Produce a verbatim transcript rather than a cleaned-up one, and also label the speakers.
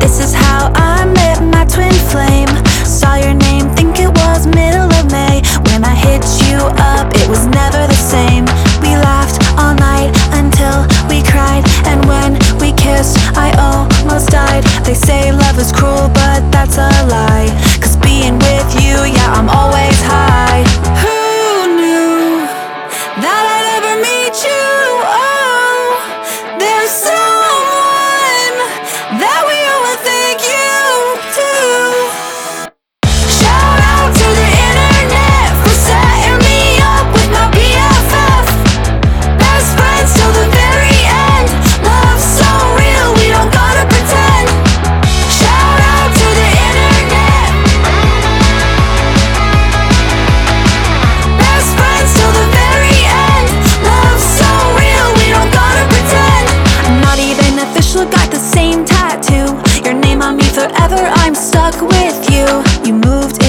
Speaker 1: This is how I met my twin flame. Saw your name, think it was middle of May. When I hit you up, it was never the same. We laughed all night until we cried, and when we kissed, I almost died. They say love is cruel, but that's a lie. Cause being with you, yeah, I'm always high. Who knew that I'd ever meet you? Oh, there's someone that we owe a thank you to. Shout out to the internet for setting me up with my B F F. Best friends till the very end. Love so real, we don't gotta pretend. Shout out to the internet. Best friends till the very end. Love so real, we don't gotta pretend. I'm not even official, got the same tattoo. Your name on me forever, I'm stuck with you. You moved